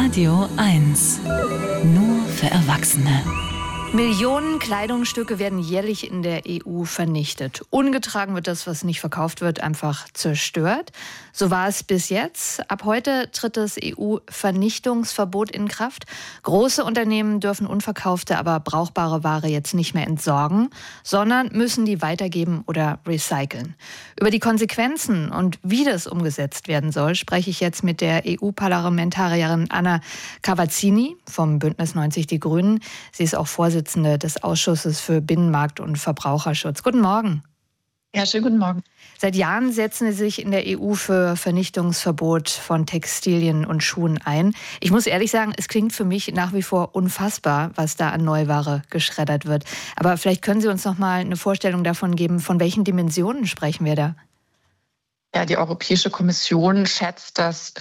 Radio 1. Nur für Erwachsene. Millionen Kleidungsstücke werden jährlich in der EU vernichtet. Ungetragen wird das, was nicht verkauft wird, einfach zerstört. So war es bis jetzt. Ab heute tritt das EU-Vernichtungsverbot in Kraft. Große Unternehmen dürfen unverkaufte, aber brauchbare Ware jetzt nicht mehr entsorgen, sondern müssen die weitergeben oder recyceln. Über die Konsequenzen und wie das umgesetzt werden soll, spreche ich jetzt mit der EU-Parlamentarierin Anna Cavazzini vom Bündnis 90 Die Grünen. Sie ist auch Vorsitzende des Ausschusses für Binnenmarkt und Verbraucherschutz. Guten Morgen. Ja, schönen guten Morgen. Seit Jahren setzen Sie sich in der EU für Vernichtungsverbot von Textilien und Schuhen ein. Ich muss ehrlich sagen, es klingt für mich nach wie vor unfassbar, was da an Neuware geschreddert wird. Aber vielleicht können Sie uns noch mal eine Vorstellung davon geben, von welchen Dimensionen sprechen wir da? Ja, die Europäische Kommission schätzt, dass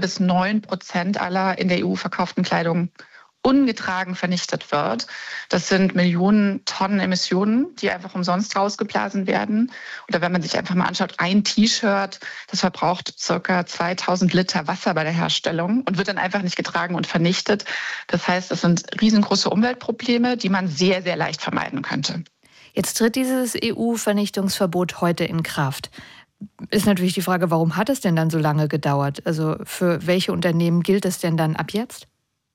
4-9% aller in der EU verkauften Kleidung ungetragen vernichtet wird. Das sind Millionen Tonnen Emissionen, die einfach umsonst rausgeblasen werden. Oder wenn man sich einfach mal anschaut, ein T-Shirt, das verbraucht ca. 2000 Liter Wasser bei der Herstellung und wird dann einfach nicht getragen und vernichtet. Das heißt, das sind riesengroße Umweltprobleme, die man sehr, sehr leicht vermeiden könnte. Jetzt tritt dieses EU-Vernichtungsverbot heute in Kraft. Ist natürlich die Frage, warum hat es denn dann so lange gedauert? Also für welche Unternehmen gilt es denn dann ab jetzt?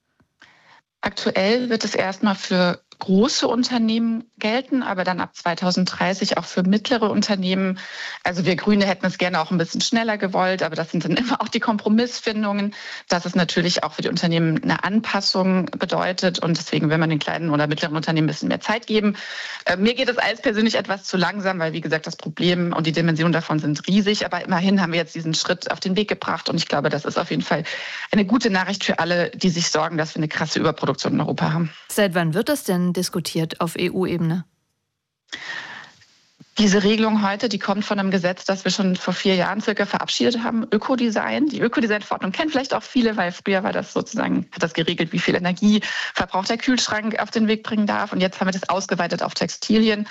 Aktuell wird es erstmal für große Unternehmen gelten, aber dann ab 2030 auch für mittlere Unternehmen. Also wir Grüne hätten es gerne auch ein bisschen schneller gewollt, aber das sind dann immer auch die Kompromissfindungen, dass es natürlich auch für die Unternehmen eine Anpassung bedeutet und deswegen will man den kleinen oder mittleren Unternehmen ein bisschen mehr Zeit geben. Mir geht es alles persönlich etwas zu langsam, weil wie gesagt das Problem und die Dimensionen davon sind riesig, aber immerhin haben wir jetzt diesen Schritt auf den Weg gebracht und ich glaube, das ist auf jeden Fall eine gute Nachricht für alle, die sich sorgen, dass wir eine krasse Überproduktion in Europa haben. Seit wann wird das denn diskutiert auf EU-Ebene? Diese Regelung heute, die kommt von einem Gesetz, das wir schon vor 4 Jahren circa verabschiedet haben, Ökodesign. Die Ökodesign-Verordnung kennen vielleicht auch viele, weil früher war das sozusagen, hat das geregelt, wie viel Energieverbrauch der Kühlschrank auf den Weg bringen darf. Und jetzt haben wir das ausgeweitet auf Textilien.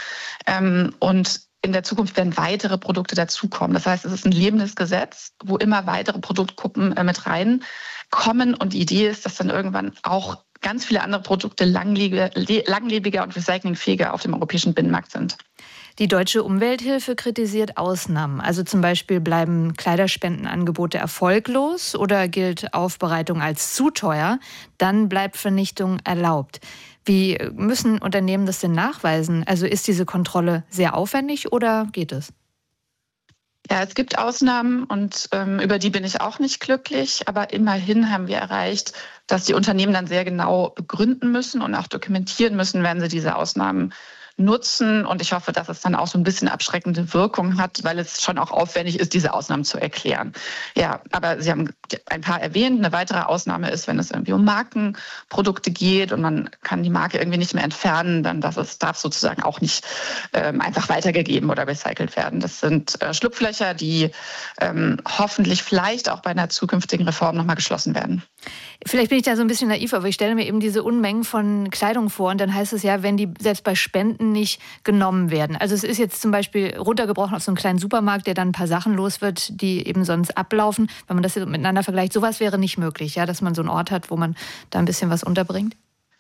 Und in der Zukunft werden weitere Produkte dazukommen. Das heißt, es ist ein lebendes Gesetz, wo immer weitere Produktgruppen mit reinkommen. Und die Idee ist, dass dann irgendwann auch ganz viele andere Produkte langlebiger und recyclingfähiger auf dem europäischen Binnenmarkt sind. Die Deutsche Umwelthilfe kritisiert Ausnahmen. Also zum Beispiel bleiben Kleiderspendenangebote erfolglos oder gilt Aufbereitung als zu teuer, dann bleibt Vernichtung erlaubt. Wie müssen Unternehmen das denn nachweisen? Also ist diese Kontrolle sehr aufwendig oder geht es? Ja, es gibt Ausnahmen und über die bin ich auch nicht glücklich. Aber immerhin haben wir erreicht, dass die Unternehmen dann sehr genau begründen müssen und auch dokumentieren müssen, wenn sie diese Ausnahmen nutzen. Und ich hoffe, dass es dann auch so ein bisschen abschreckende Wirkung hat, weil es schon auch aufwendig ist, diese Ausnahmen zu erklären. Ja, aber Sie haben ein paar erwähnt. Eine weitere Ausnahme ist, wenn es irgendwie um Markenprodukte geht und man kann die Marke irgendwie nicht mehr entfernen, dann darf sozusagen auch nicht einfach weitergegeben oder recycelt werden. Das sind Schlupflöcher, die hoffentlich vielleicht auch bei einer zukünftigen Reform nochmal geschlossen werden. Vielleicht bin ich da so ein bisschen naiv, aber ich stelle mir eben diese Unmengen von Kleidung vor und dann heißt es ja, wenn die selbst bei Spenden nicht genommen werden. Also es ist jetzt zum Beispiel runtergebrochen auf so einen kleinen Supermarkt, der dann ein paar Sachen los wird, die eben sonst ablaufen. Wenn man das jetzt miteinander vergleicht, sowas wäre nicht möglich, ja, dass man so einen Ort hat, wo man da ein bisschen was unterbringt?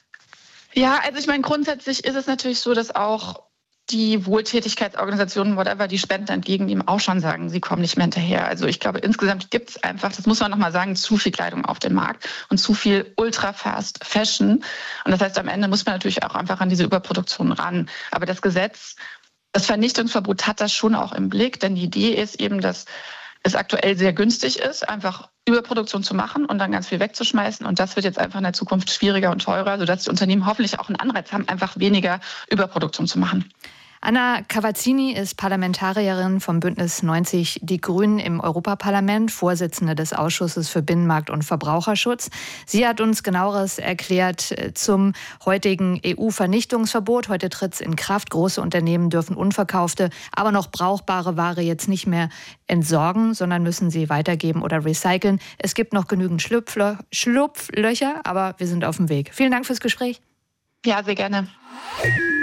Ja, also ich meine, grundsätzlich ist es natürlich so, dass auch die Wohltätigkeitsorganisationen, whatever, die Spenden entgegennehmen, auch schon sagen, sie kommen nicht mehr hinterher. Also ich glaube, insgesamt gibt es einfach, das muss man nochmal sagen, zu viel Kleidung auf dem Markt und zu viel ultra-fast Fashion. Und das heißt, am Ende muss man natürlich auch einfach an diese Überproduktion ran. Aber das Gesetz, das Vernichtungsverbot hat das schon auch im Blick, denn die Idee ist eben, dass es aktuell sehr günstig ist, einfach Überproduktion zu machen und dann ganz viel wegzuschmeißen. Und das wird jetzt einfach in der Zukunft schwieriger und teurer, sodass die Unternehmen hoffentlich auch einen Anreiz haben, einfach weniger Überproduktion zu machen. Anna Cavazzini ist Parlamentarierin vom Bündnis 90 Die Grünen im Europaparlament, Vorsitzende des Ausschusses für Binnenmarkt und Verbraucherschutz. Sie hat uns Genaueres erklärt zum heutigen EU-Vernichtungsverbot. Heute tritt es in Kraft. Große Unternehmen dürfen unverkaufte, aber noch brauchbare Ware jetzt nicht mehr entsorgen, sondern müssen sie weitergeben oder recyceln. Es gibt noch genügend Schlupflöcher, aber wir sind auf dem Weg. Vielen Dank fürs Gespräch. Ja, sehr gerne.